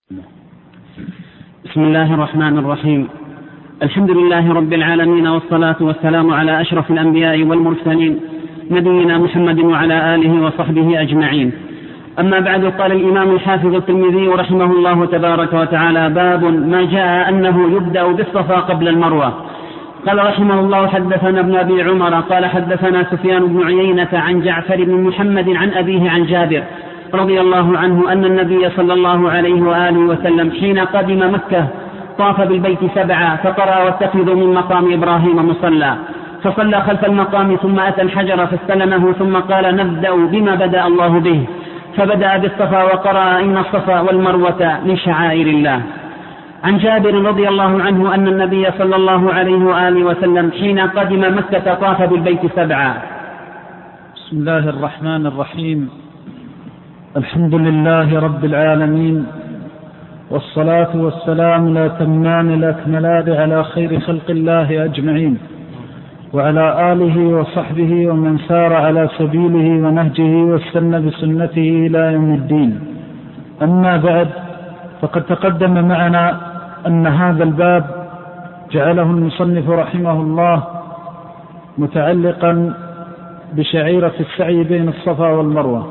بسم الله الرحمن الرحيم. الحمد لله رب العالمين، والصلاة والسلام على أشرف الأنبياء والمرسلين نبينا محمد وعلى آله وصحبه أجمعين. أما بعد، قال الإمام الحافظ الترمذي رحمه الله تبارك وتعالى: باب ما جاء أنه يبدأ بالصفا قبل المروة. قال رحمه الله: حدثنا ابن أبي عمر قال حدثنا سفيان بن عيينة عن جعفر بن محمد عن أبيه عن جابر رضي الله عنه أن النبي صلى الله عليه وآله وسلم حين قدم مكة طاف بالبيت 7 فقرأ: واتخذوا من مقام إبراهيم مصلى، فصلى خلف المقام ثم أتى الحجر فاستلمه ثم قال: نبدأ بما بدأ الله به، فبدأ بالصفا وقرأ: إن الصفا والمروة من شعائر الله. عن جابر رضي الله عنه أن النبي صلى الله عليه وآله وسلم حين قدم مكة طاف بالبيت 7. بسم الله الرحمن الرحيم. الحمد لله رب العالمين، والصلاة والسلام الأتمان الأكملان على خير خلق الله أجمعين، وعلى آله وصحبه ومن سار على سبيله ونهجه واستنى بسنته إلى يوم الدين. أما بعد، فقد تقدم معنا أن هذا الباب جعله المصنف رحمه الله متعلقا بشعيرة السعي بين الصفا والمروة،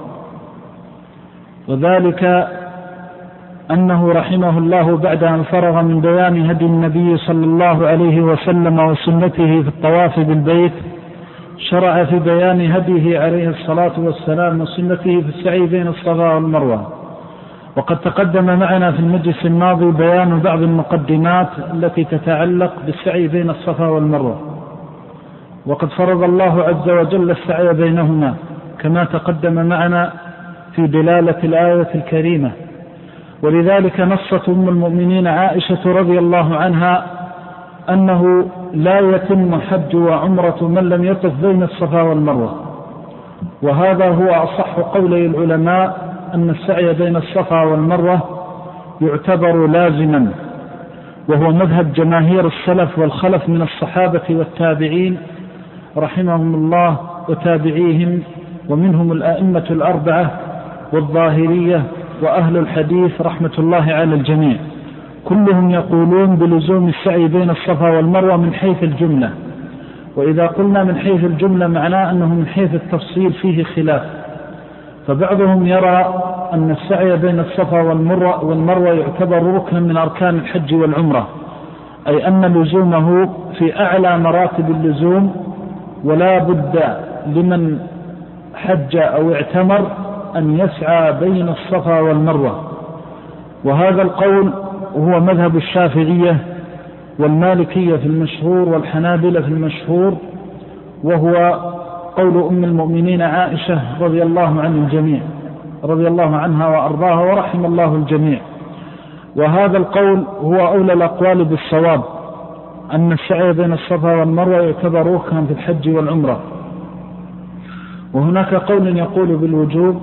وذلك أنه رحمه الله بعد أن فرغ من بيان هدي النبي صلى الله عليه وسلم وسنته في الطواف بالبيت، شرع في بيان هديه عليه الصلاة والسلام وسنته في السعي بين الصفا والمروة. وقد تقدم معنا في المجلس الماضي بيان بعض المقدمات التي تتعلق بالسعي بين الصفا والمروة، وقد فرض الله عز وجل السعي بينهما كما تقدم معنا في دلالة الآية الكريمة. ولذلك نصت أم المؤمنين عائشة رضي الله عنها أنه لا يتم حج وعمرة من لم يطف بين الصفا والمروة، وهذا هو أصح قولي العلماء، أن السعي بين الصفا والمروة يعتبر لازما، وهو مذهب جماهير السلف والخلف من الصحابة والتابعين رحمهم الله وتابعيهم، ومنهم الأئمة الأربعة والظاهرية وأهل الحديث رحمة الله على الجميع، كلهم يقولون بلزوم السعي بين الصفا والمروة من حيث الجملة. وإذا قلنا من حيث الجملة معناه أنه من حيث التفصيل فيه خلاف، فبعضهم يرى أن السعي بين الصفا والمروة يعتبر ركنا من أركان الحج والعمرة، أي أن لزومه في أعلى مراتب اللزوم، ولا بد لمن حج أو اعتمر أن يسعى بين الصفا والمروة. وهذا القول هو مذهب الشافعية والمالكية في المشهور والحنابلة في المشهور، وهو قول أم المؤمنين عائشة رضي الله عن الجميع، رضي الله عنها وأرضاها ورحم الله الجميع. وهذا القول هو أولى الأقوال بالصواب، أن السعي بين الصفا والمروة يعتبر ركنا في الحج والعمرة. وهناك قول يقول بالوجوب،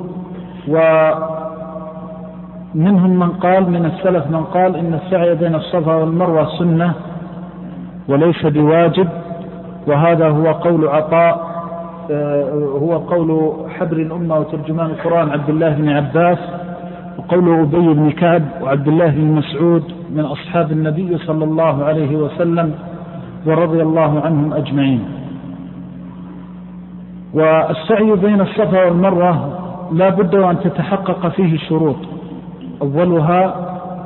ومنهم من قال من السلف من قال إن السعي بين الصفا والمروة سنة وليس بواجب، وهذا هو قول عطاء، هو قول حبر الأمة وترجمان القرآن عبد الله بن عباس، وقول أبي بن كعب وعبد الله بن مسعود من أصحاب النبي صلى الله عليه وسلم ورضي الله عنهم أجمعين. والسعي بين الصفا والمروة لا بد وأن تتحقق فيه شروط، أولها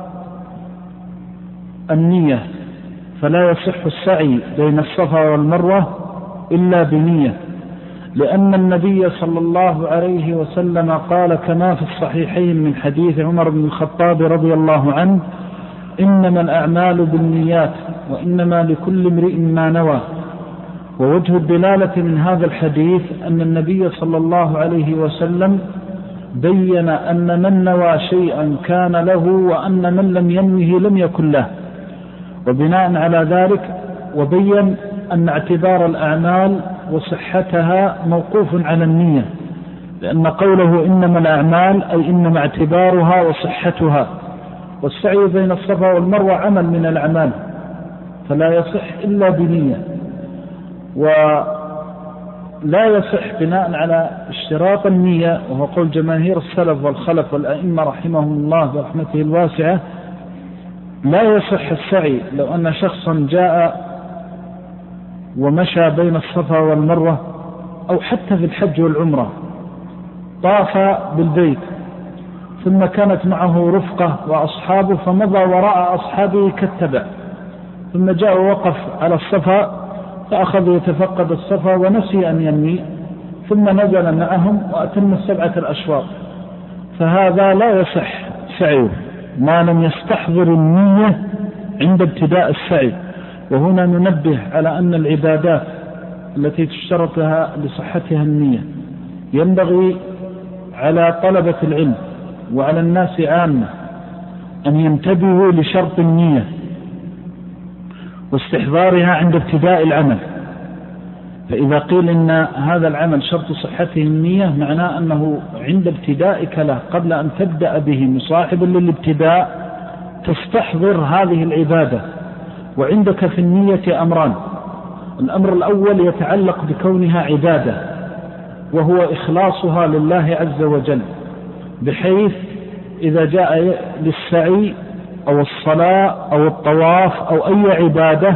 النية، فلا يصح السعي بين الصفا والمروة إلا بنية، لأن النبي صلى الله عليه وسلم قال كما في الصحيحين من حديث عمر بن الخطاب رضي الله عنه: إنما الأعمال بالنيات وإنما لكل امرئ ما نوى. ووجه الدلالة من هذا الحديث أن النبي صلى الله عليه وسلم بين أن من نوى شيئا كان له، وأن من لم ينوه لم يكن له. وبناء على ذلك وبين أن اعتبار الأعمال وصحتها موقوف على النية، لأن قوله إنما الأعمال أي إنما اعتبارها وصحتها، والسعي بين الصفا والمروة عمل من الأعمال فلا يصح إلا بنية. ولا يصح بناء على اشتراط النية، وهو قول جماهير السلف والخلف والأئمة رحمهم الله برحمته الواسعة، لا يصح السعي لو أن شخصا جاء ومشى بين الصفا والمروة أو حتى في الحج والعمرة طاف بالبيت ثم كانت معه رفقة وأصحابه فمضى وراء أصحابه كالتبع، ثم جاء ووقف على الصفا فأخذ يتفقد الصفا ونسي أن ينوي ثم نزل معهم وأتم 7 الأشواط، فهذا لا يصح سعيه ما لم يستحضر النية عند ابتداء السعي. وهنا ننبه على أن العبادات التي تشترطها لصحتها النية ينبغي على طلبة العلم وعلى الناس عامة أن ينتبهوا لشرط النية واستحضارها عند ابتداء العمل. فإذا قيل إن هذا العمل شرط صحته النية معناه أنه عند ابتدائك له قبل أن تبدأ به مصاحبا للابتداء تستحضر هذه العبادة. وعندك في النية أمران: الأمر الأول يتعلق بكونها عبادة وهو إخلاصها لله عز وجل، بحيث إذا جاء للسعي أو الصلاة أو الطواف أو أي عبادة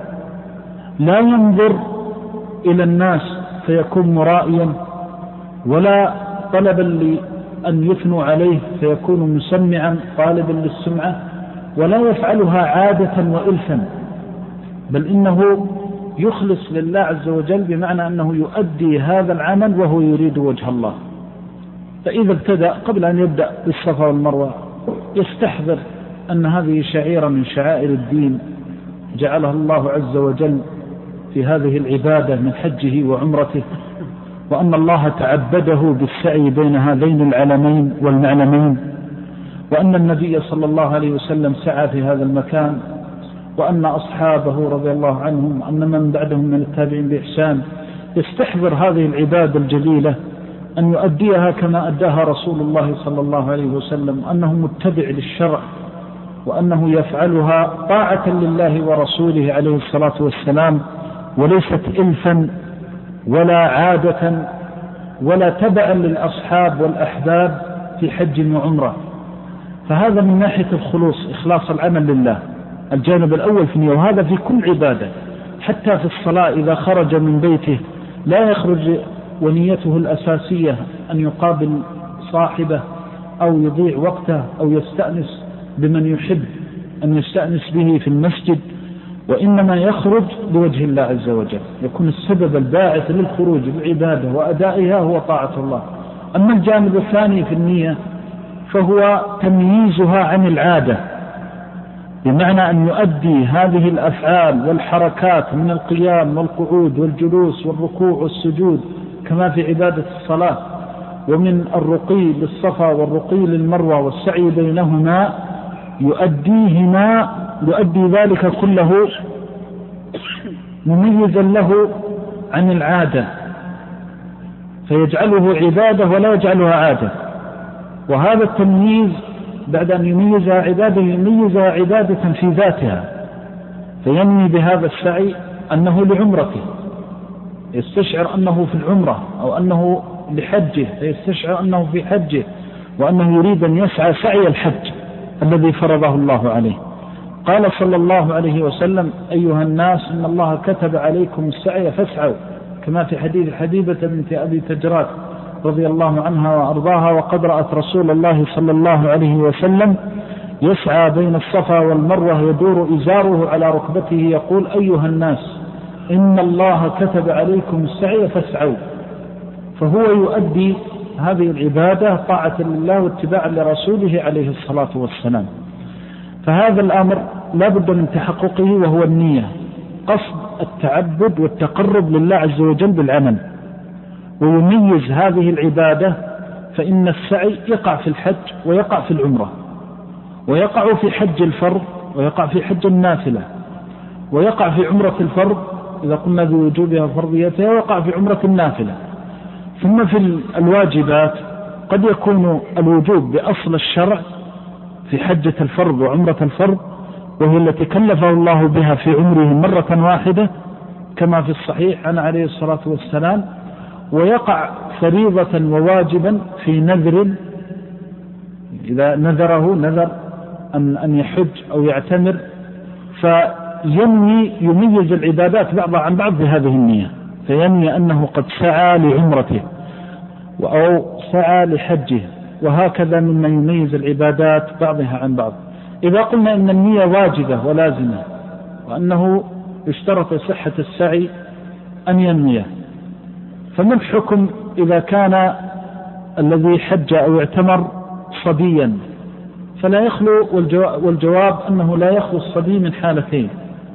لا ينظر إلى الناس فيكون مرائيا، ولا طلبا لأن يثنوا عليه فيكون مسمعا طالبا للسمعة، ولا يفعلها عادة وإلفا، بل إنه يخلص لله عز وجل بمعنى أنه يؤدي هذا العمل وهو يريد وجه الله. فإذا ابتدأ قبل أن يبدأ بالصفا والمروة يستحضر أن هذه شعيرة من شعائر الدين جعلها الله عز وجل في هذه العبادة من حجه وعمرته، وأن الله تعبده بالسعي بين هذين العلمين والمعلمين، وأن النبي صلى الله عليه وسلم سعى في هذا المكان، وأن أصحابه رضي الله عنهم وأن من بعدهم من التابعين بإحسان يستحضر هذه العبادة الجليلة أن يؤديها كما أداها رسول الله صلى الله عليه وسلم، أنه متبع للشرع، وأنه يفعلها طاعة لله ورسوله عليه الصلاة والسلام، وليست إلفا ولا عادة ولا تبعا للأصحاب والأحباب في حج وعمرة. فهذا من ناحية الخلوص، إخلاص العمل لله، الجانب الأول في النية، وهذا في كل عبادة. حتى في الصلاة إذا خرج من بيته لا يخرج ونيته الأساسية أن يقابل صاحبه أو يضيع وقته أو يستأنس بمن يحب أن يستأنس به في المسجد، وإنما يخرج لوجه الله عز وجل، يكون السبب الباعث للخروج بالعبادة وأدائها هو طاعة الله. أما الجانب الثاني في النية فهو تمييزها عن العادة، بمعنى أن يؤدي هذه الأفعال والحركات من القيام والقعود والجلوس والركوع والسجود كما في عبادة الصلاة، ومن الرقي للصفا والرقي للمروة والسعي بينهما، يؤدي ذلك كله مميزا له عن العادة، فيجعله عبادة ولا يجعلها عادة. وهذا التمييز بعد أن يميزها عبادة يميزها عبادة في ذاتها، فينمي بهذا السعي أنه لعمرته يستشعر أنه في العمرة، أو أنه لحجه فيستشعر أنه في حجه، وأنه يريد أن يسعى سعي الحج الذي فرضه الله عليه. قال صلى الله عليه وسلم: أيها الناس إن الله كتب عليكم السعي فاسعوا، كما في حديث حبيبة بنت أبي تجرات رضي الله عنها وأرضاها: وقد رأت رسول الله صلى الله عليه وسلم يسعى بين الصفا والمروة يدور إزاره على ركبته يقول: أيها الناس إن الله كتب عليكم السعي فاسعوا. فهو يؤدي هذه العبادة طاعة لله واتباعا لرسوله عليه الصلاة والسلام. فهذا الأمر لا بد من تحققه، وهو النية، قصد التعبد والتقرب لله عز وجل بالعمل. ويميز هذه العبادة، فإن السعي يقع في الحج ويقع في العمرة، ويقع في حج الفرض ويقع في حج النافلة، ويقع في عمرة الفرض إذا قلنا بوجوبها فرضيتها، ويقع في عمرة النافلة. ثم في الواجبات قد يكون الوجوب بأصل الشرع في حجة الفرض وعمرة الفرض، وهي التي كلفه الله بها في عمره مرة واحدة كما في الصحيح عن عليه الصلاة والسلام، ويقع فريضة وواجبا في نذر إذا نذره نذر أن يحج أو يعتمر فينوي يميز العبادات بعضها عن بعض بهذه النية، فينوي أنه قد سعى لعمرته أو سعى لحجه، وهكذا مما يميز العبادات بعضها عن بعض. إذا قلنا إن النية واجبة ولازمة وأنه يشترط صحة السعي أن ينوي، فما الحكم إذا كان الذي حج أو اعتمر صبيا؟ فلا يخلو، والجواب أنه لا يخلو الصبي من حالتين.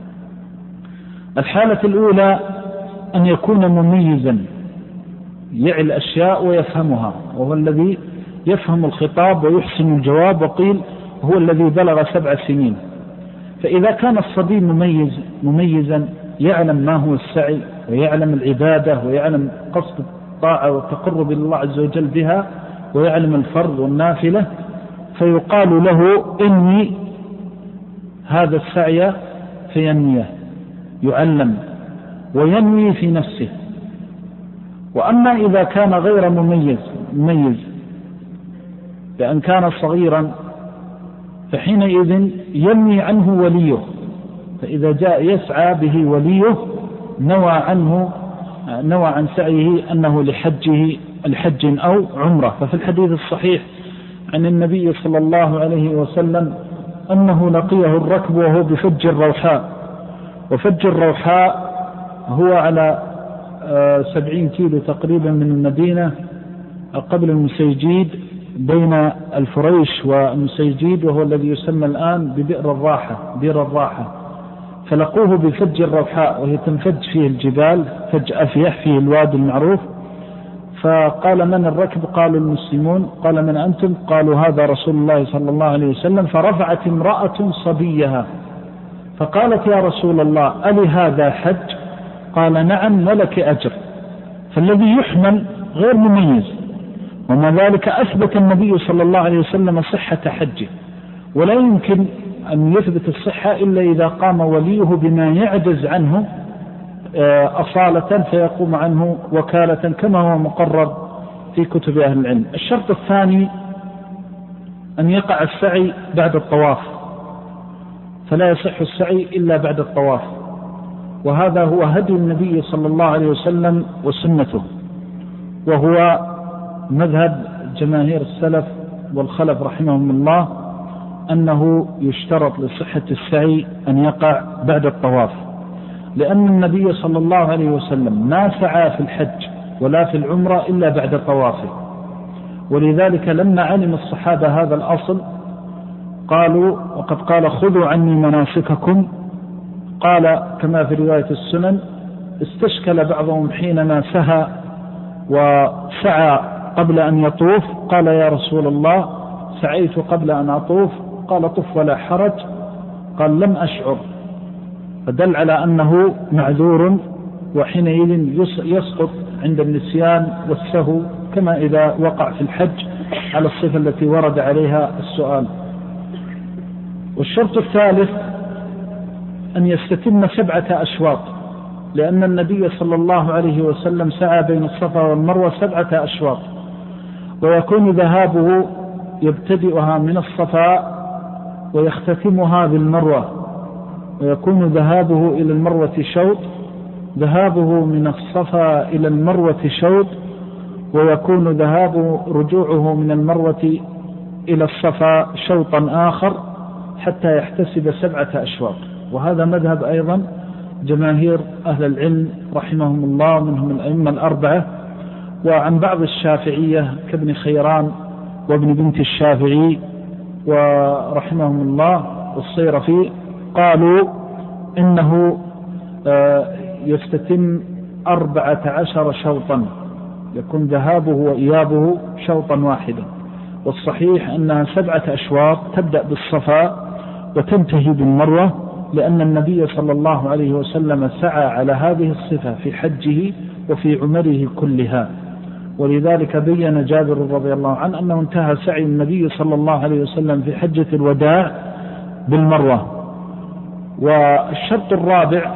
الحالة الأولى أن يكون مميزا يعي الأشياء ويفهمها، وهو الذي يفهم الخطاب ويحسن الجواب، وقيل هو الذي بلغ 7 سنين. فإذا كان الصبي مميزا يعلم ما هو السعي ويعلم العبادة ويعلم قصد الطاعة والتقرب إلى الله عز وجل بها ويعلم الفرض والنافلة، فيقال له إني هذا السعي فينويه، يعلم وينوي في نفسه. وأما إذا كان غير مميز بأن كان صغيرا فحينئذ ينوي عنه وليه، فإذا جاء يسعى به وليه نوى عن سعيه أنه لحج أو عمرة. ففي الحديث الصحيح عن النبي صلى الله عليه وسلم أنه لقيه الركب وهو بفج الروحاء، وفج الروحاء هو على 70 كيلو تقريبا من المدينة قبل المسيجيد، بين الفريش والمسيجيد، وهو الذي يسمى الآن بئر الراحة. فلقوه بفج الروحاء وهي تنفج فيه الجبال، فج أفيح فيه الوادي المعروف. فقال من الركب؟ قالوا المسلمون. قال من أنتم؟ قالوا هذا رسول الله صلى الله عليه وسلم. فرفعت امرأة صبيها فقالت يا رسول الله ألي هذا حج؟ قال نعم ولك أجر. فالذي يحمل غير مميز، وما ذلك أثبت النبي صلى الله عليه وسلم صحة حجه، ولا يمكن أن يثبت الصحة إلا إذا قام وليه بما يعجز عنه أصالة فيقوم عنه وكالة كما هو مقرر في كتب أهل العلم. الشرط الثاني أن يقع السعي بعد الطواف، فلا يصح السعي إلا بعد الطواف، وهذا هو هدي النبي صلى الله عليه وسلم وسنته، وهو مذهب جماهير السلف والخلف رحمهم الله أنه يشترط لصحة السعي أن يقع بعد الطواف، لأن النبي صلى الله عليه وسلم ما سعى في الحج ولا في العمرة إلا بعد طوافه. ولذلك لما علم الصحابة هذا الأصل قالوا وقد قال خذوا عني مناسككم، قال كما في رواية السنن استشكل بعضهم حينما سهى وسعى قبل أن يطوف، قال يا رسول الله سعيت قبل أن أطوف، قال طف ولا حرج، قال لم أشعر، فدل على أنه معذور، وحينئذ يسقط عند النسيان والسهو كما إذا وقع في الحج على الصفة التي ورد عليها السؤال. والشرط الثالث أن يستتم 7 أشواط، لأن النبي صلى الله عليه وسلم سعى بين الصفا والمروة 7 أشواط، ويكون ذهابه يبتدئها من الصفا ويختتمها بالمروة، ويكون ذهابه إلى المروة شوط، ذهابه من الصفا إلى المروة شوط، ويكون رجوعه من المروة إلى الصفا شوطا آخر حتى يحتسب 7 أشواط. وهذا مذهب أيضا جماهير أهل العلم رحمهم الله، منهم الأئمة الأربعة، وعن بعض الشافعية كابن خيران وابن بنت الشافعي ورحمهم الله والصيرفي، قالوا إنه يستتم 14 شوطا، يكون ذهابه وإيابه شوطا واحدا. والصحيح أنها 7 أشواط تبدأ بالصفا وتنتهي بالمروة، لأن النبي صلى الله عليه وسلم سعى على هذه الصفة في حجه وفي عمره كلها. ولذلك بين جابر رضي الله عنه أنه انتهى سعي النبي صلى الله عليه وسلم في حجة الوداع بالمروة. والشرط الرابع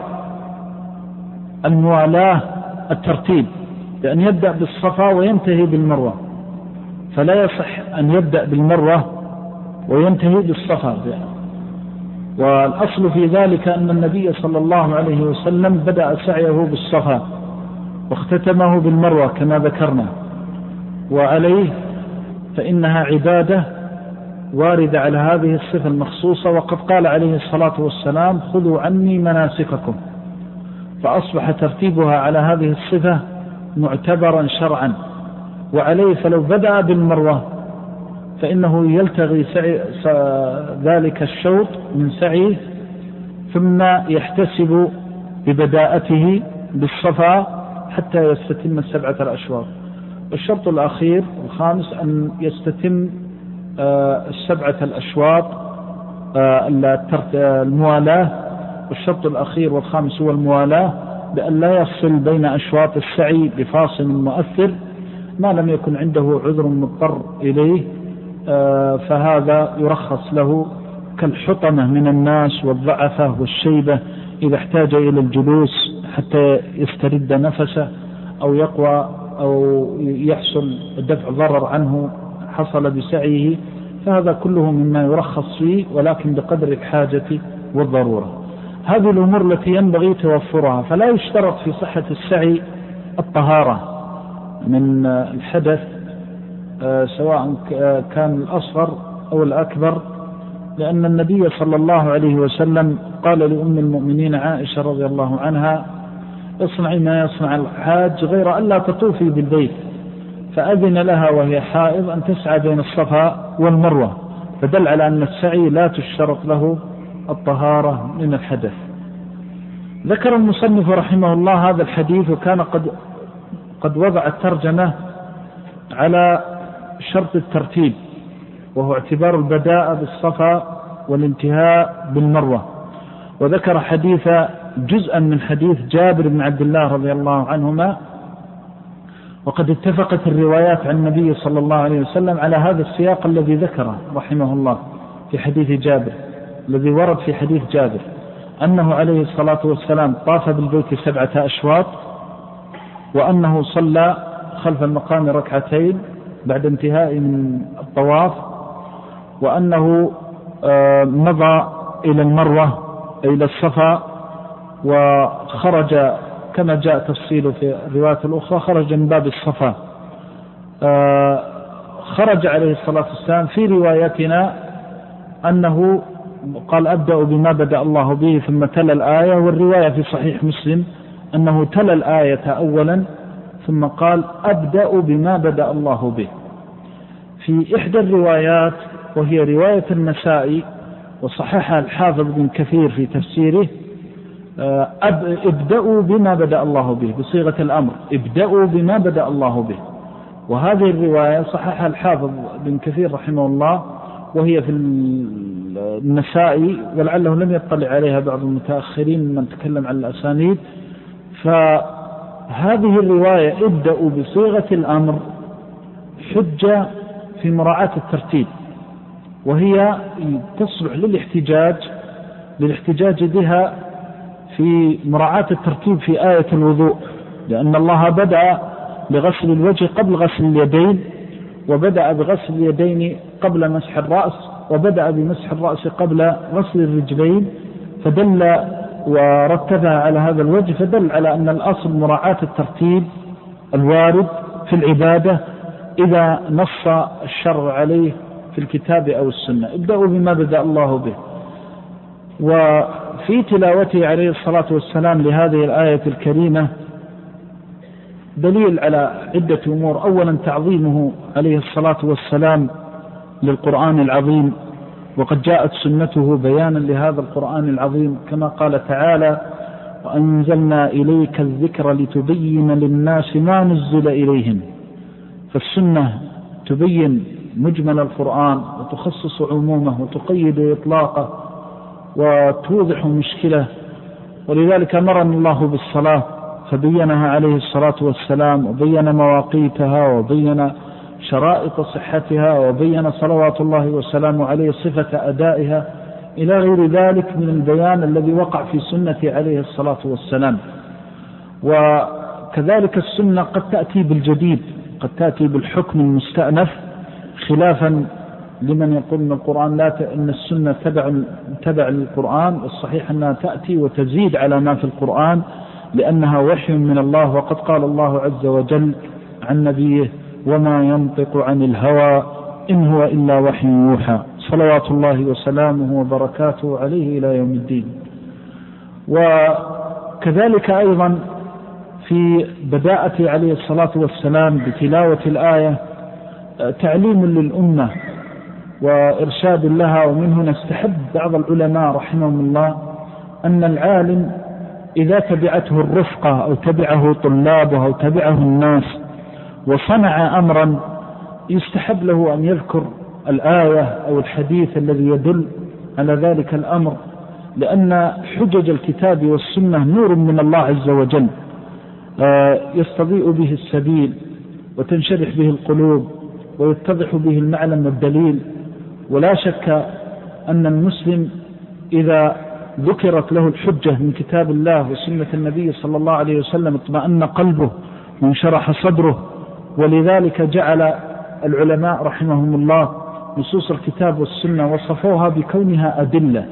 الموالاة الترتيب، لأن يبدأ بالصفا وينتهي بالمروة، فلا يصح أن يبدأ بالمروة وينتهي بالصفا. والأصل في ذلك أن النبي صلى الله عليه وسلم بدأ سعيه بالصفا واختتمه بالمروة كما ذكرنا، وعليه فإنها عبادة واردة على هذه الصفة المخصوصة، وقد قال عليه الصلاة والسلام: خذوا عني مناسككم، فأصبح ترتيبها على هذه الصفة معتبرا شرعا. وعليه فلو بدأ بالمروة فإنه يلتغي ذلك الشوط من سعيه، ثم يحتسب ببداءته بالصفا حتى يستتم 7 الأشواط. والشرط الأخير الخامس أن يستتم 7 الأشواط الموالاة. والشرط الأخير والخامس هو الموالاة، بأن لا يفصل بين أشواط السعي بفاصل مؤثر ما لم يكن عنده عذر مضطر إليه، فهذا يرخص له كالحطمة من الناس والضعفة والشيبة إذا احتاج إلى الجلوس حتى يسترد نفسه أو يقوى أو يحصل دفع ضرر عنه حصل بسعيه، فهذا كله مما يرخص فيه، ولكن بقدر الحاجة والضرورة. هذه الأمور التي ينبغي توفرها. فلا يشترط في صحة السعي الطهارة من الحدث سواء كان الأصغر أو الأكبر، لأن النبي صلى الله عليه وسلم قال لأم المؤمنين عائشة رضي الله عنها: اصنعي ما يصنع الحاج غير ألا تطوفي بالبيت، فأذن لها وهي حائض أن تسعى بين الصفا والمروة، فدل على أن السعي لا تشترط له الطهارة من الحدث. ذكر المصنف رحمه الله هذا الحديث، وكان قد وضع الترجمة على شرط الترتيب، وهو اعتبار البداء بالصفا والانتهاء بالمروة. وذكر حديث جزءا من حديث جابر بن عبد الله رضي الله عنهما، وقد اتفقت الروايات عن النبي صلى الله عليه وسلم على هذا السياق الذي ذكره رحمه الله في حديث جابر، الذي ورد في حديث جابر أنه عليه الصلاة والسلام طاف بالبيت 7 أشواط، وأنه صلى خلف المقام 2 بعد انتهاء من الطواف، وأنه مضى إلى المروة إلى الصفا، وخرج كما جاء تفصيله في الروايات الأخرى، خرج من باب الصفا. خرج عليه الصلاة والسلام في روايتنا أنه قال: أبدأ بما بدأ الله به، ثم تلا الآية. والرواية في صحيح مسلم أنه تلا الآية أولا ثم قال: أبدأ بما بدأ الله به. في إحدى الروايات وهي رواية النسائي وصححها الحافظ بن كثير في تفسيره: ابدأوا بما بدأ الله به، بصيغة الأمر، ابدأوا بما بدأ الله به. وهذه الرواية صححها الحافظ بن كثير رحمه الله، وهي في النسائي، ولعله لم يطلع عليها بعض المتأخرين من تكلم عن الأسانيد. فهذه الرواية ابدأوا بصيغة الأمر حجة في مراعاة الترتيب، وهي تصلح للاحتجاج بها في مراعاة الترتيب في آية الوضوء، لأن الله بدأ بغسل الوجه قبل غسل اليدين، وبدأ بغسل اليدين قبل مسح الرأس، وبدأ بمسح الرأس قبل غسل الرجلين، فدل ورتبها على هذا الوجه، فدل على أن الأصل مراعاة الترتيب الوارد في العبادة إذا نص الشرع عليه في الكتاب أو السنة. ابدأوا بما بدأ الله به. وفي تلاوته عليه الصلاة والسلام لهذه الآية الكريمة دليل على عدة أمور. أولا تعظيمه عليه الصلاة والسلام للقرآن العظيم، وقد جاءت سنته بيانا لهذا القرآن العظيم، كما قال تعالى: وأنزلنا إليك الذكر لتبين للناس ما نزل إليهم. فالسنة تبين مجمل القرآن وتخصص عمومه وتقيد إطلاقه وتوضح مشكلة. ولذلك أمرنا الله بالصلاة فبينها عليه الصلاة والسلام، وبين مواقيتها، وبين شرائط صحتها، وبين صلوات الله وسلامه عليه صفة أدائها، إلى غير ذلك من البيان الذي وقع في سنة عليه الصلاة والسلام. وكذلك السنة قد تأتي بالجديد، قد تأتي بالحكم المستأنف، خلافا لمن يقول أن القرآن أن السنة تبع للقرآن. الصحيح أنها تأتي وتزيد على ما في القرآن لأنها وحي من الله، وقد قال الله عز وجل عن نبيه: وما ينطق عن الهوى إن هو إلا وحي يوحى، صلوات الله وسلامه وبركاته عليه إلى يوم الدين. وكذلك أيضا في بداءة عليه الصلاة والسلام بتلاوة الآية تعليم للأمة وإرشاد لها. ومن هنا استحب بعض العلماء رحمهم الله أن العالم إذا تبعته الرفقة أو تبعه طلابه أو تبعه الناس وصنع أمرا يستحب له أن يذكر الآية أو الحديث الذي يدل على ذلك الأمر، لأن حجج الكتاب والسنة نور من الله عز وجل يستضيء به السبيل وتنشرح به القلوب ويتضح به المعلم والدليل. ولا شك أن المسلم إذا ذكرت له الحجة من كتاب الله وسنة النبي صلى الله عليه وسلم اطمأن قلبه وانشرح صدره. ولذلك جعل العلماء رحمهم الله نصوص الكتاب والسنة وصفوها بكونها أدلة.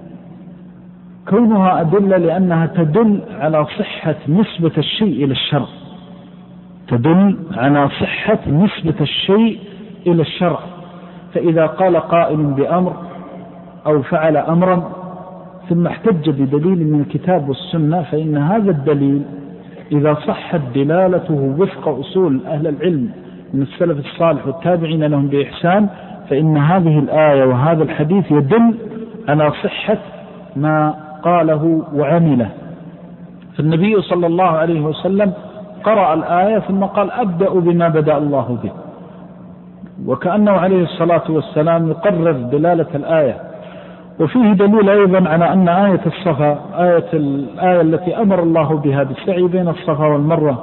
كونها أدلة لأنها تدل على صحة نسبة الشيء إلى الشرع، تدل على صحة نسبة الشيء إلى الشرع. فإذا قال قائل بأمر أو فعل أمرا ثم احتج بدليل من الكتاب والسنة، فإن هذا الدليل إذا صحت دلالته وفق أصول أهل العلم من السلف الصالح والتابعين لهم بإحسان، فإن هذه الآية وهذا الحديث يدل على صحة ما قاله وعمله. فالنبي صلى الله عليه وسلم قرأ الآية ثم قال: أبدأ بما بدأ الله به، وكأنه عليه الصلاة والسلام يقرر دلالة الآية. وفيه دليل أيضا على أن آية الصفا الآية التي أمر الله بها بالسعي بين الصفا والمروة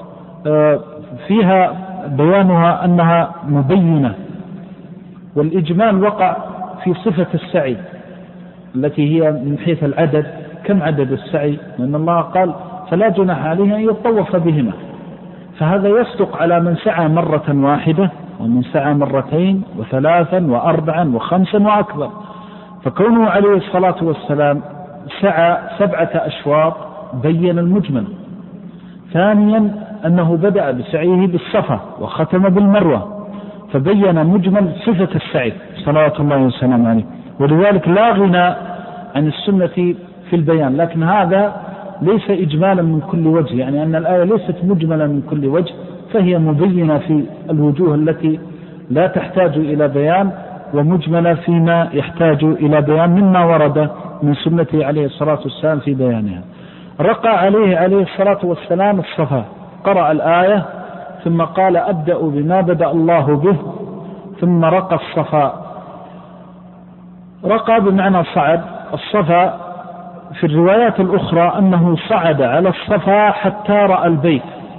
فيها بيانها أنها مبينة، والإجمال وقع في صفة السعي التي هي من حيث العدد، كم عدد السعي؟ لأن الله قال: فلا جناح عليه أن يطوف بهما. فهذا يصدق على من سعى مرة واحدة ومن سعى مرتين وثلاثا وأربعا وخمسا وأكبر. فكونه عليه الصلاة والسلام سعى 7 أشواط بين المجمل. ثانيا أنه بدأ بسعيه بالصفا وختم بالمروة، فبين مجمل صفة السعي صلوات الله وسلامه عليه. ولذلك لا غنى عن السنة في البيان، لكن هذا ليس إجمالا من كل وجه، يعني أن الآية ليست مجملة من كل وجه، فهي مبينة في الوجوه التي لا تحتاج إلى بيان، ومجملة فيما يحتاج إلى بيان مما ورد من سنته عليه الصلاة والسلام في بيانها. رقى عليه الصلاة والسلام الصفا، قرأ الآية ثم قال: أبدأ بما بدأ الله به، ثم رقى الصفا. رقى بمعنى صعد. الصفا في الروايات الأخرى أنه صعد على الصفا حتى رأى البيت،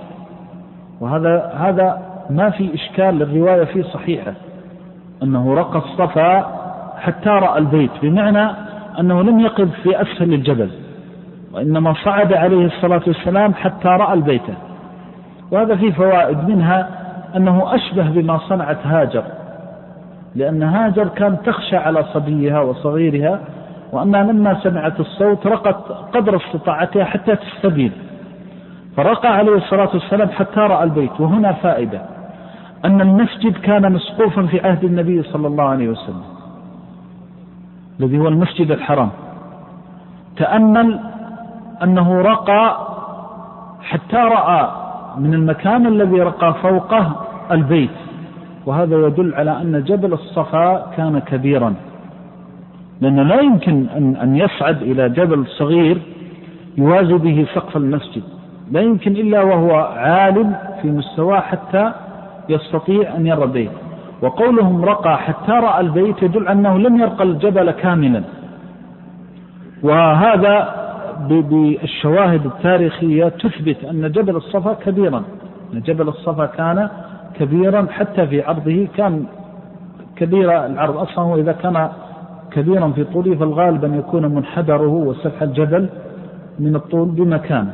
وهذا ما في إشكال للرواية فيه صحيحة، أنه رقى الصفا حتى رأى البيت، بمعنى أنه لم يقف في أسفل الجبل، وإنما صعد عليه الصلاة والسلام حتى رأى البيت. وهذا فيه فوائد، منها أنه أشبه بما صنعت هاجر، لأن هاجر كانت تخشى على صبيها وصغيرها، وأنها لما سمعت الصوت رقت قدر استطاعتها حتى تستبين، فرقى عليه الصلاة والسلام حتى رأى البيت. وهنا فائدة، أن المسجد كان مسقوفا في عهد النبي صلى الله عليه وسلم الذي هو المسجد الحرام. تأمل أنه رقى حتى رأى من المكان الذي رقى فوقه البيت، وهذا يدل على أن جبل الصفا كان كبيرا، لأنه لا يمكن أن يصعد إلى جبل صغير يوازي به سقف المسجد، لا يمكن إلا وهو عالم في مستواه حتى يستطيع أن يرى البيت. وقولهم رقى حتى رأى البيت يدل أنه لم يرقى الجبل كاملا، وهذا بالشواهد التاريخية تثبت أن جبل الصفا كبيرا، أن جبل الصفا كان كبيرا حتى في عرضه كان كبير العرض أصلا، وإذا كان كبيرا في طوله فالغالب أن يكون منحدره وسفح الجبل من الطول بمكانه.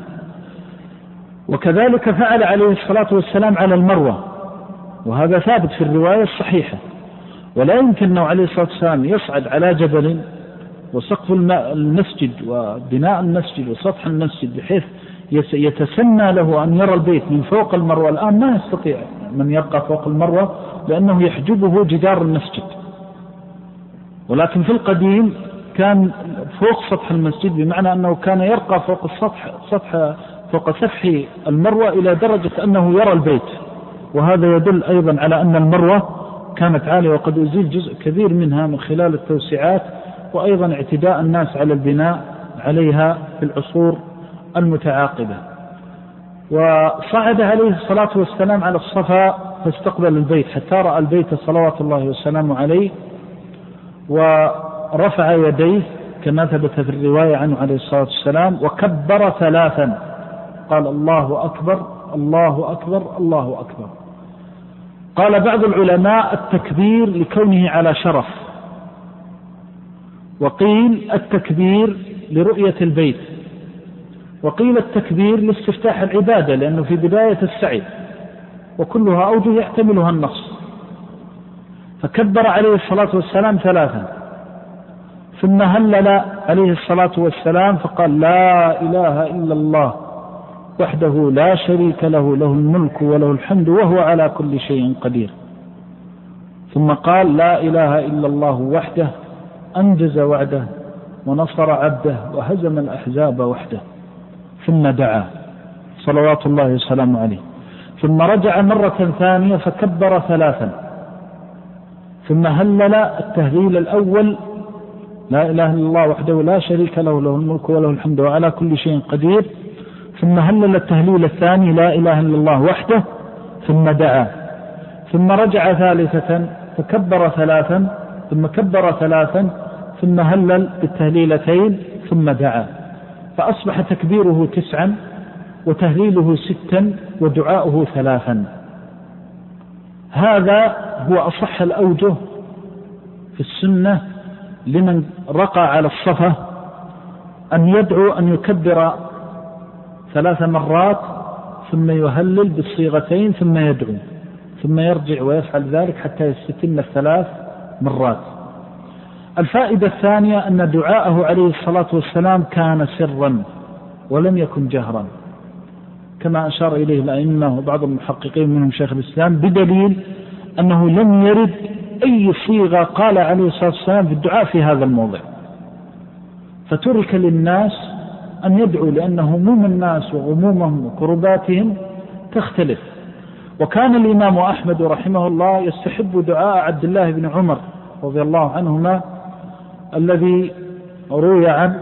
وكذلك فعل عليه الصلاة والسلام على المروة، وهذا ثابت في الرواية الصحيحة. ولا يمكن أنه عليه الصلاة والسلام يصعد على جبل وسقف المسجد وبناء المسجد وسطح المسجد بحيث يتسنى له أن يرى البيت من فوق المروة. الآن ما يستطيع من يبقى فوق المروة لأنه يحجبه جدار المسجد، ولكن في القديم كان فوق سطح المسجد، بمعنى أنه كان يرقى فوق فوق سفح المروة إلى درجة أنه يرى البيت. وهذا يدل أيضا على أن المروة كانت عالية، وقد أزيل جزء كبير منها من خلال التوسعات، وأيضا اعتداء الناس على البناء عليها في العصور المتعاقبة. وصعد عليه الصلاة والسلام على الصفا فاستقبل البيت حتى رأى البيت صلوات الله والسلام عليه، ورفع يديه كما ثبت في الرواية عنه عليه الصلاة والسلام، وكبر 3، قال الله أكبر الله أكبر الله أكبر. قال بعض العلماء التكبير لكونه على شرف، وقيل التكبير لرؤية البيت، وقيل التكبير لاستفتاح العبادة لأنه في بداية السعي، وكلها أوجه يحتملها النص. فكبر عليه الصلاة والسلام 3، ثم هلل عليه الصلاة والسلام فقال لا إله إلا الله وحده لا شريك له، له الملك وله الحمد وهو على كل شيء قدير. ثم قال لا إله إلا الله وحده أنجز وعده ونصر عبده وهزم الأحزاب وحده. ثم دعا صلوات الله وسلامه عليه، ثم رجع مرة ثانية فكبر 3، ثم هلل التهليل الأول لا إله إلا الله وحده لا شريك له، له الملك وله الحمد وعلى كل شيء قدير. ثم هلل التهليل الثاني لا إله إلا الله وحده، ثم دعا، ثم رجع ثالثة فكبر 3، ثم كبر 3، ثم هلل بالتهليلتين ثم دعا، فأصبح تكبيره 9 وتهليله 6 ودعاؤه 3. هذا هو أصح الأوجه في السنة لمن رقى على الصفا، أن يدعو أن يكبر 3 مرات ثم يهلل بالصيغتين ثم يدعو، ثم يرجع ويفعل ذلك حتى يستتم 3 مرات. الفائدة الثانية أن دعاءه عليه الصلاة والسلام كان سرا ولم يكن جهرا، كما أشار إليه الأئمة وبعض المحققين منهم شيخ الإسلام، بدليل أنه لم يرد أي صيغة قال عليه الصلاة والسلام في الدعاء في هذا الموضع، فترك للناس أن يدعوا، لأن هموم الناس وغمومهم وكرباتهم تختلف. وكان الإمام أحمد رحمه الله يستحب دعاء عبد الله بن عمر رضي الله عنهما الذي روي عنه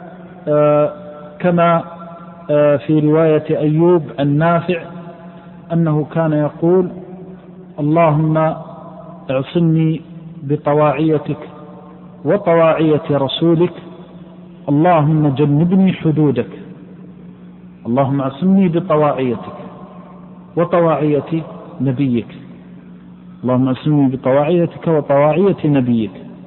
كما في رواية أيوب عن نافع أنه كان يقول اللهم اعصمني بطواعيتك وطواعية رسولك، اللهم جنبني حدودك. اللهم اعصمني بطواعيتك وطواعية نبيك، اللهم اعصمني بطواعيتك وطواعية نبيك.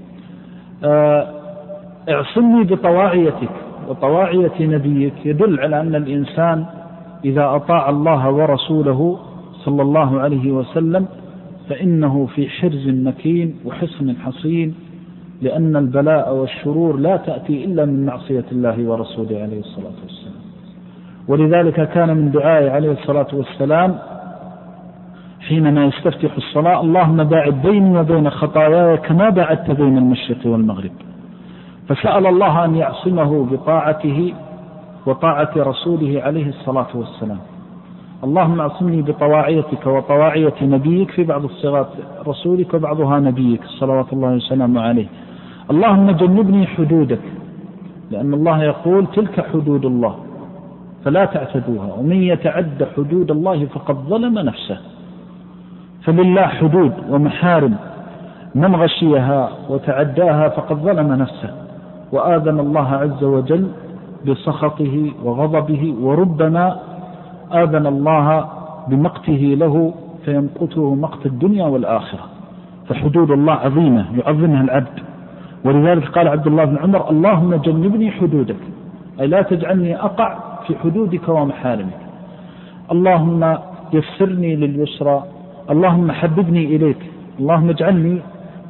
اعصمني بطواعيتك وطواعية نبيك يدل على أن الإنسان إذا أطاع الله ورسوله صلى الله عليه وسلم فإنه في حرز مكين وحصن حصين، لأن البلاء والشرور لا تأتي إلا من معصية الله ورسوله عليه الصلاة والسلام. ولذلك كان من دعائه عليه الصلاة والسلام حينما يستفتح الصلاة اللهم باعد بيني وبين خطاياي كما باعدت بين المشرق والمغرب، فسأل الله أن يعصمه بطاعته وطاعة رسوله عليه الصلاة والسلام. اللهم اعصمني بطواعيتك وطواعية نبيك، في بعض الصيغات رسولك وبعضها نبيك صلوات الله وسلامه عليه. اللهم جنبني حدودك، لأن الله يقول تلك حدود الله فلا تعتدوها، ومن يتعد حدود الله فقد ظلم نفسه. فلله حدود ومحارم، من غشيها وتعداها فقد ظلم نفسه، وآذن الله عز وجل بسخطه وغضبه، وربما آذن الله بمقته له فيمقته مقت الدنيا والآخرة. فحدود الله عظيمة يعظمها العبد، ولذلك قال عبد الله بن عمر اللهم جنبني حدودك، أي لا تجعلني أقع في حدودك ومحارمك. اللهم يسرني لليسرى، اللهم حببني إليك، اللهم اجعلني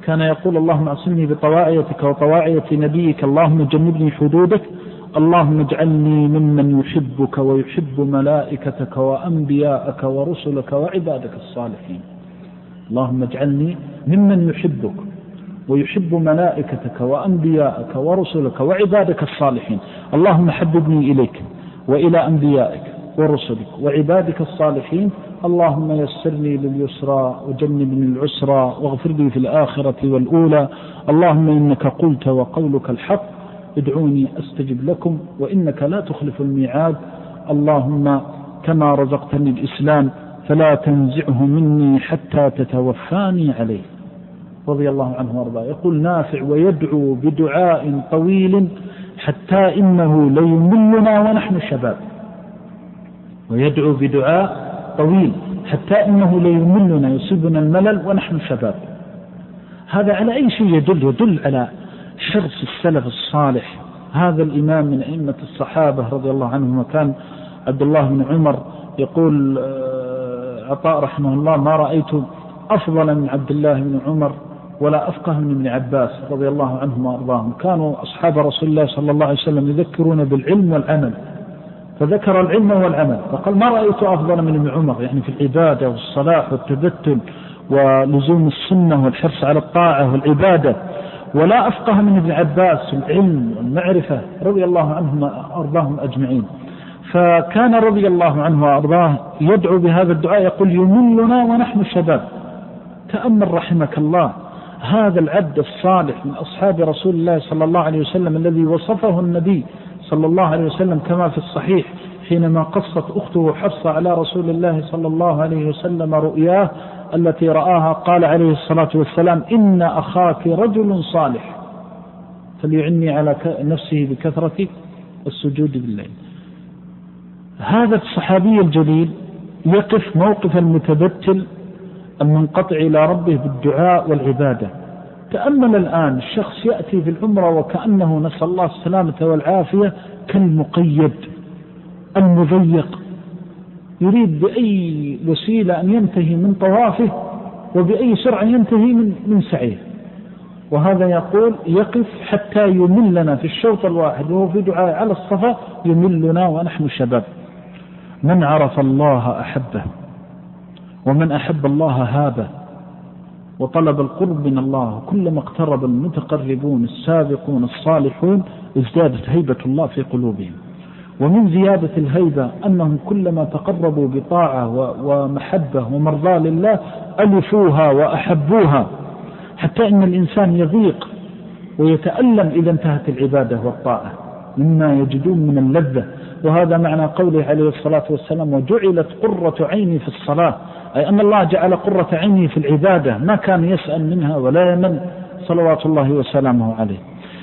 كان يقول اللهم اعصمني بطواعيتك وطواعية نبيك، اللهم جنبني حدودك، اللهم اجعلني ممن يحبك ويحب ملائكتك وأنبياءك ورسلك وعبادك الصالحين. اللهم اجعلني ممن يحبك ويحب ملائكتك وأنبياءك ورسلك وعبادك الصالحين. اللهم حببني إليك وإلى أنبيائك ورسلك وعبادك الصالحين. اللهم يسرني لليسرى وجنبني العسرى واغفر لي في الآخرة والأولى. اللهم إنك قلت وقولك الحق، ادعوني أستجب لكم وإنك لا تخلف الميعاد. اللهم كما رزقتني الإسلام فلا تنزعه مني حتى تتوفاني عليه. رضي الله عنه وارضاه. يقول نافع: ويدعو بدعاء طويل حتى إنه ليملنا ونحن شباب. ويدعو بدعاء طويل حتى إنه ليملنا، يصيبنا الملل ونحن شباب. هذا على أي شيء يدل على حرص السلف الصالح. هذا الإمام من أئمة الصحابة رضي الله عنهم كان عبد الله بن عمر. يقول عطاء رحمه الله: ما رأيت أفضل من عبد الله بن عمر ولا أفقه من ابن عباس رضي الله عنهم وأرضاهم. كانوا أصحاب رسول الله صلى الله عليه وسلم يذكرون بالعلم والعمل، فذكر العلم والعمل فقال: ما رأيت أفضل من ابن عمر، يعني في العبادة والصلاح والتبتل ولزوم السنة والحرص على الطاعة والعبادة، ولا أفقه من ابن عباس في العلم والمعرفة رضي الله عنهم وأرضاهم أجمعين. فكان رضي الله عنه وأرضاه يدعو بهذا الدعاء، يقول: يملنا ونحن شباب. تأمل رحمك الله هذا العبد الصالح من أصحاب رسول الله صلى الله عليه وسلم الذي وصفه النبي صلى الله عليه وسلم كما في الصحيح حينما قصت أخته حفصة على رسول الله صلى الله عليه وسلم رؤياه التي رآها، قال عليه الصلاة والسلام: إن أخاك رجل صالح فليعني على نفسه بكثرة السجود بالليل. هذا الصحابي الجليل يقف موقف المتبتل المنقطع إلى ربه بالدعاء والعبادة. تأمل الآن الشخص يأتي في العمرة وكأنه نسأل الله السلامة والعافية كالمقيد المضيق، يريد بأي وسيلة أن ينتهي من طوافه وبأي سرعة ينتهي من سعيه. وهذا يقول يقف حتى يملنا في الشوط الواحد وهو في دعاء على الصفا: يملنا ونحن شباب. من عرف الله أحبه، ومن أحب الله هابه، وطلب القرب من الله. كلما اقترب المتقربون السابقون الصالحون ازدادت هيبة الله في قلوبهم. ومن زيادة الهيبة أنهم كلما تقربوا بطاعة ومحبة ومرضاة لله ألفوها وأحبوها، حتى إن الإنسان يضيق ويتألم إذا انتهت العبادة والطاعة مما يجدون من اللذة. وهذا معنى قوله عليه الصلاة والسلام: وجعلت قرة عيني في الصلاة، أي أن الله جعل قرة عيني في العبادة، ما كان يسأل منها ولا يمن صلوات الله وسلامه عليه.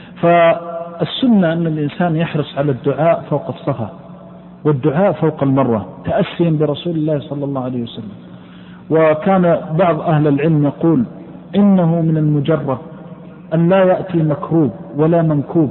فالسنة أن الإنسان يحرص على الدعاء فوق الصفا والدعاء فوق المروة تأسيا برسول الله صلى الله عليه وسلم. وكان بعض أهل العلم يقول: إنه من المجرب أن لا يأتي مكروب ولا منكوب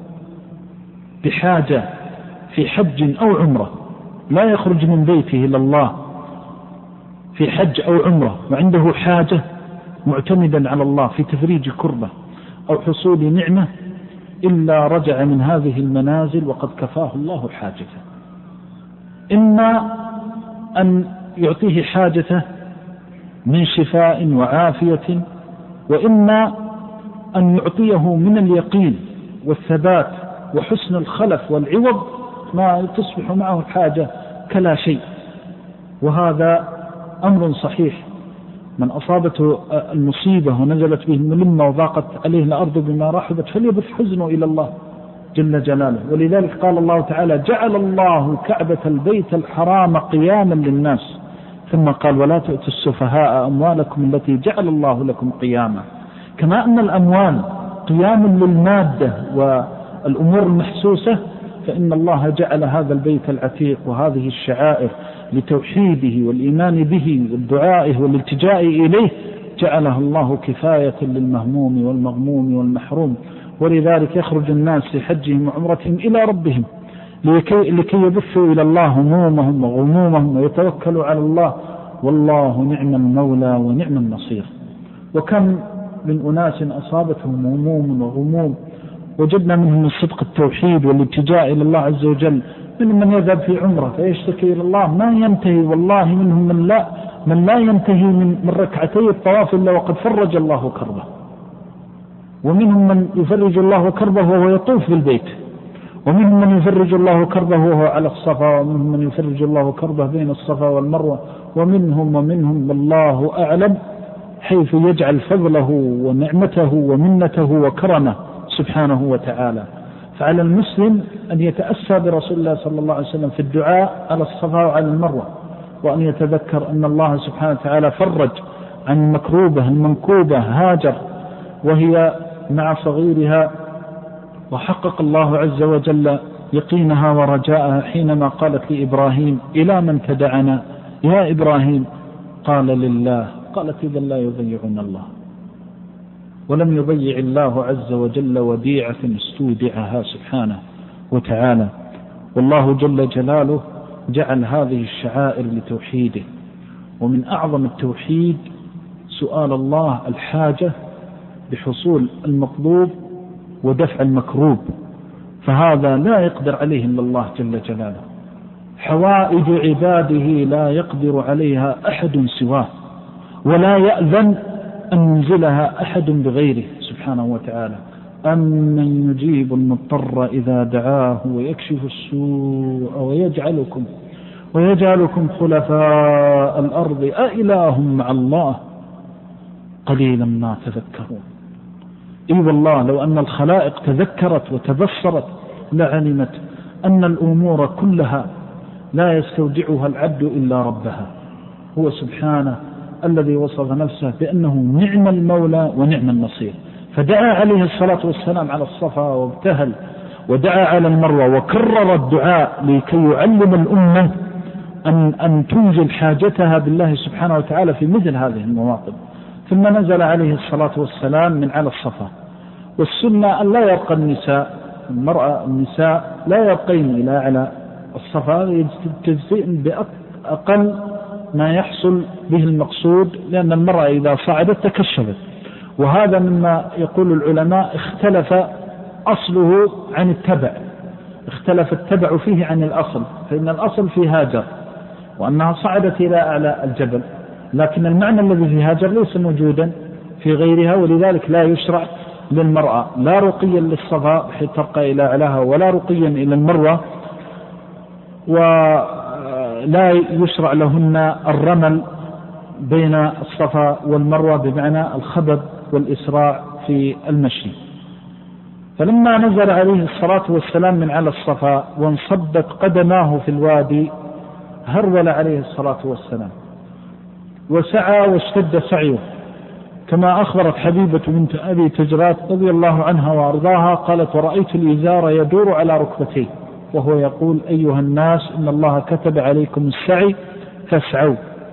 بحاجة في حج أو عمرة، لا يخرج من بيته إلى الله في حج أو عمرة وعنده حاجة معتمدا على الله في تفريج كربة أو حصول نعمة، إلا رجع من هذه المنازل وقد كفاه الله حاجته. إما أن يعطيه حاجته من شفاء وعافية، وإما أن يعطيه من اليقين والثبات وحسن الخلف والعوض ما تصبح معه الحاجة كلا شيء. وهذا أمر صحيح. من أصابته المصيبة ونزلت به الملمة وضاقت عليه الأرض بما رحبت فليبث حزنه إلى الله جل جلاله. ولذلك قال الله تعالى: جعل الله كعبة البيت الحرام قياما للناس، ثم قال: ولا تؤتوا السفهاء أموالكم التي جعل الله لكم قياما. كما أن الأموال قيام للمادة والأمور المحسوسة، فإن الله جعل هذا البيت العتيق وهذه الشعائر لتوحيده والإيمان به والدعاء والالتجاء إليه، جعلها الله كفاية للمهموم والمغموم والمحروم. ولذلك يخرج الناس في حجهم وعمرتهم إلى ربهم لكي يبثوا إلى الله همومهم وغمومهم ويتوكلوا على الله، والله نعم المولى ونعم النصير. وكم من أناس أصابتهم هموم وغموم وجدنا منهم من صدق التوحيد والاتجاه إلى الله عز وجل، منهم من يذهب في عمره فيشتكي إلى الله ما ينتهي، والله منهم من لا ينتهي من ركعتي الطواف إلا وقد فرج الله كربه، ومنهم من يفرج الله كربه وهو يطوف بالبيت، ومنهم من يفرج الله كربه وهو على الصفا، ومنهم من يفرج الله كربه بين الصفا والمروة، ومنهم والله أعلم حيث يجعل فضله ونعمته ومنته وكرمه سبحانه وتعالى. فعلى المسلم أن يتأسى برسول الله صلى الله عليه وسلم في الدعاء على الصفا وعلى المروة، وأن يتذكر أن الله سبحانه وتعالى فرج عن المكروبة المنكوبة هاجر وهي مع صغيرها، وحقق الله عز وجل يقينها ورجاءها حينما قالت لإبراهيم إلى من تدعنا يا إبراهيم؟ قال لله. قالت إذا لا يضيعنا الله، ولم يضيع الله عز وجل وديعة استودعها سبحانه وتعالى. والله جل جلاله جعل هذه الشعائر لتوحيده، ومن أعظم التوحيد سؤال الله الحاجة بحصول المطلوب ودفع المكروب، فهذا لا يقدر عليه إلا الله جل جلاله. حوائج عباده لا يقدر عليها أحد سواه، ولا يأذن أن ينزلها أحد بغيره سبحانه وتعالى. أمن يجيب المضطر إذا دعاه ويكشف السوء ويجعلكم خلفاء الأرض أإله مع الله قليلا ما تذكرون. إي والله لو أن الخلائق تذكرت وتبصرت لعلمت أن الأمور كلها لا يستودعها العبد إلا ربها، هو سبحانه الذي وصف نفسه بأنه نعم المولى ونعم النصير. فدعا عليه الصلاة والسلام على الصفا وابتهل، ودعا على المروة وكرر الدعاء لكي يعلم الأمة أن تنزل حاجتها بالله سبحانه وتعالى في مثل هذه المواطن. ثم نزل عليه الصلاة والسلام من على الصفا. والسنة أن لا يرقى النساء لا يرقين إلى على الصفا، تجزئن بأقل ما يحصل به المقصود، لأن المرأة إذا صعدت تكشفت. وهذا مما يقول العلماء اختلف أصله عن التبع، اختلف التبع فيه عن الأصل، فإن الأصل في هاجر وأنها صعدت إلى أعلى الجبل، لكن المعنى الذي في هاجر ليس موجودا في غيرها، ولذلك لا يشرع للمرأة لا رقيا للصفا بحيث ترقى إلى أعلاها، ولا رقيا إلى المروة، ولا يشرع لهن الرمل بين الصفا والمروة بمعنى الخبب والإسراع في المشي. فلما نزل عليه الصلاة والسلام من على الصفا وانصبت قدماه في الوادي هرول عليه الصلاة والسلام وسعى واشتد سعيه، كما أخبرت حبيبة بنت أبي تجرات رضي الله عنها وأرضاها قالت: ورأيت الإزار يدور على ركبتيه وهو يقول: أيها الناس إن الله كتب عليكم السعي فاسعوا.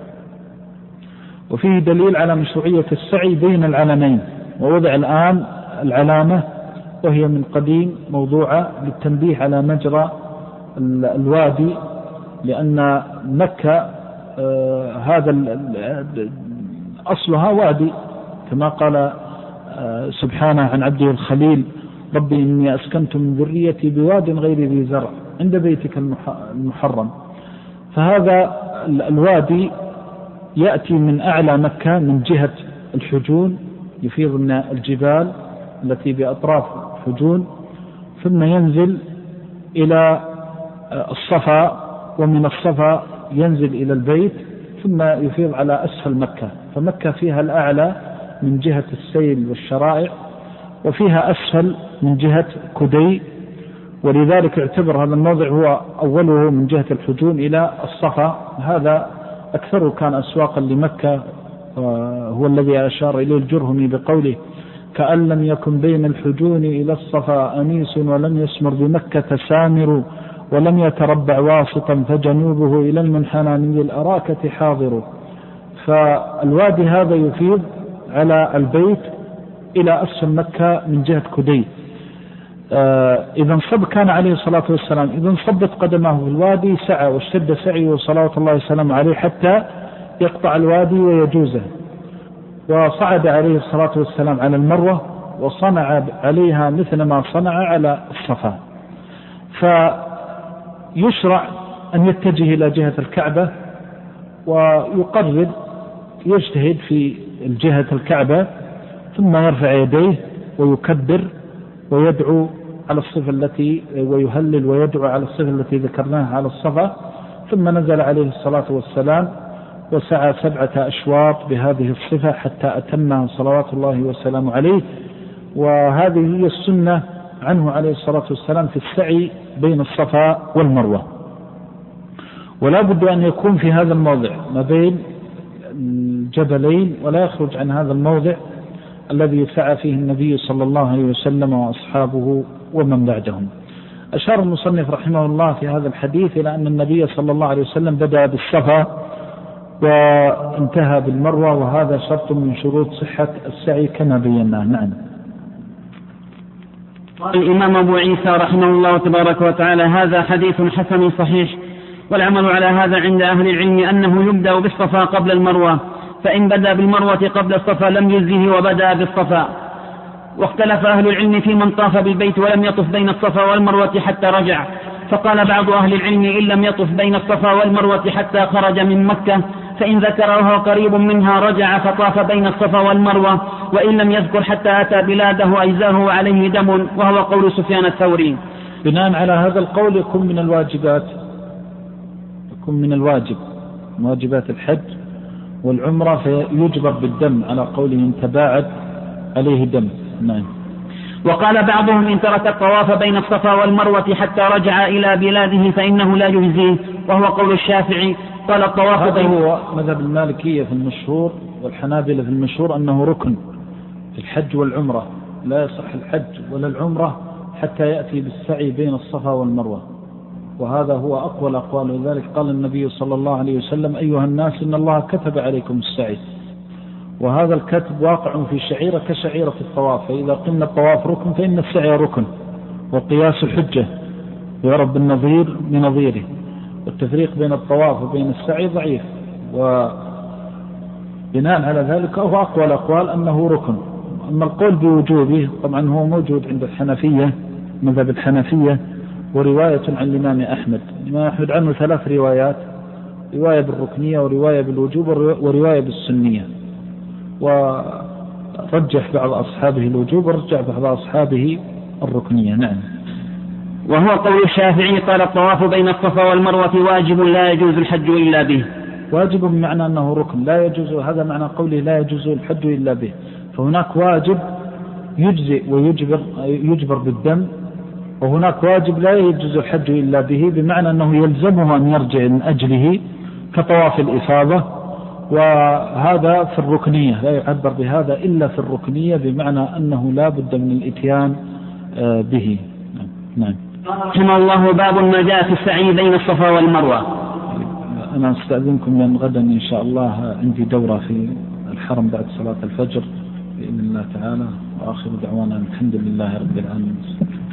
وفيه دليل على مشروعية السعي بين العلمين، ووضع الآن العلامة وهي من قديم موضوعة للتنبيه على مجرى الوادي، لأن مكة هذا أصلها وادي، كما قال سبحانه عن عبده الخليل: ربي إني أسكنت من ذريتي بواد غير ذي زرع عند بيتك المحرم. فهذا الوادي يأتي من أعلى مكة من جهة الحجون، يفيض من الجبال التي بأطراف الحجون، ثم ينزل إلى الصفا، ومن الصفا ينزل إلى البيت، ثم يفيض على أسفل مكة. فمكة فيها الأعلى من جهة السيل والشرائع، وفيها أسفل من جهة كدي، ولذلك اعتبر هذا الموضع هو أوله من جهة الحجون إلى الصفا. هذا أكثره كان أسواقا لمكة، هو الذي أشار إليه الجرهمي بقوله: كأن لم يكن بين الحجون إلى الصفا أنيس ولم يسمر بمكة سامر ولم يتربع واسطا فجنوبه إلى المنحنى من الأراكة حاضر. فالوادي هذا يفيض على البيت إلى أسفل مكة من جهة كدي. إذا انصب كان عليه الصلاة والسلام إذا انصبت قدمه في الوادي سعى واشتد سعيه صلوات الله وسلامه عليه حتى يقطع الوادي ويجوزه. وصعد عليه الصلاة والسلام على المروة وصنع عليها مثل ما صنع على الصفا. فيشرع أن يتجه إلى جهة الكعبة ويقرب يجتهد في الجهة الكعبة، ثم يرفع يديه ويكبر ويدعو على الصفة التي ويهلل ويدعو على الصفة التي ذكرناها على الصفا. ثم نزل عليه الصلاة والسلام وسعى 7 أشواط بهذه الصفة حتى أتمها صلوات الله وسلامه عليه. وهذه هي السنة عنه عليه الصلاة والسلام في السعي بين الصفا والمروة. ولا بد أن يكون في هذا الموضع ما بين الجبلين، ولا يخرج عن هذا الموضع الذي سعى فيه النبي صلى الله عليه وسلم وأصحابه ومن بعدهم. أشار المصنف رحمه الله في هذا الحديث إلى أن النبي صلى الله عليه وسلم بدأ بالصفا وانتهى بالمروة، وهذا شرط من شروط صحة السعي كما بيناه. نعم. قال الإمام أبو عيسى رحمه الله تبارك وتعالى: هذا حديث حسن صحيح، والعمل على هذا عند أهل العلم أنه يبدأ بالصفا قبل المروة، فإن بدأ بالمروة قبل الصفا لم يجزه وبدأ بالصفا. واختلف أهل العلم في من طاف بالبيت ولم يطف بين الصفا والمروة حتى رجع، فقال بعض أهل العلم إن لم يطف بين الصفا والمروة حتى خرج من مكة فإن ذكره قريب منها رجع فطاف بين الصفا والمروة، وإن لم يذكر حتى أتى بلاده أجزاه وعليه دم، وهو قول سفيان الثوري. بناء على هذا القول يكون من الواجبات، يكون من واجبات الحج والعمرة، فيجبر بالدم على قوله إن تباعد عليه دم. نعم. وقال بعضهم إن ترك الطواف بين الصفا والمروة حتى رجع إلى بلاده فإنه لا يجزيه، وهو قول الشافعي. قال الطواف بين هو مذهب المالكية في المشهور والحنابلة في المشهور أنه ركن في الحج والعمرة، لا يصح الحج ولا العمرة حتى يأتي بالسعي بين الصفا والمروة، وهذا هو أقوى الأقوال. وذلك قال النبي صلى الله عليه وسلم: أيها الناس إن الله كتب عليكم السعي، وهذا الكتب واقع في شعيرة كشعيرة الطواف، فإذا قلنا الطواف ركن فإن السعي ركن، وقياس الحجة يعرف بالنظير بنظيره، والتفريق بين الطواف وبين السعي ضعيف، وبناء على ذلك هو أقوى الأقوال أنه ركن. أما القول بوجوبه طبعا هو موجود عند الحنفية، مذهب الحنفية، ورواية عن الإمام أحمد. الإمام أحمد عنه 3 روايات: رواية بالركنية ورواية بالوجوب ورواية بالسنية، ورجح بعض أصحابه الوجوب ورجح بعض أصحابه الركنية. نعم. وهو قول الشافعي قال الطواف بين الصفا والمروة واجب لا يجوز الحج إلا به. واجب بمعنى أنه ركن لا يجوز، هذا معنى قوله لا يجوز الحج إلا به. فهناك واجب يجزئ ويجبر بالدم، وهناك واجب لا يجوز الحج إلا به، بمعنى أنه يلزمه أن يرجع من أجله كطواف الإفاضة، وهذا في الركنية، لا يعبر بهذا إلا في الركنية، بمعنى أنه لا بد من الإتيان به. نعم. رحمه الله: باب ما جاء في السعي بين الصفا والمروة. أنا أستأذنكم لأن غدا إن شاء الله عندي دورة في الحرم بعد صلاة الفجر بإذن الله تعالى، وآخر دعوانا الحمد لله رب العالمين.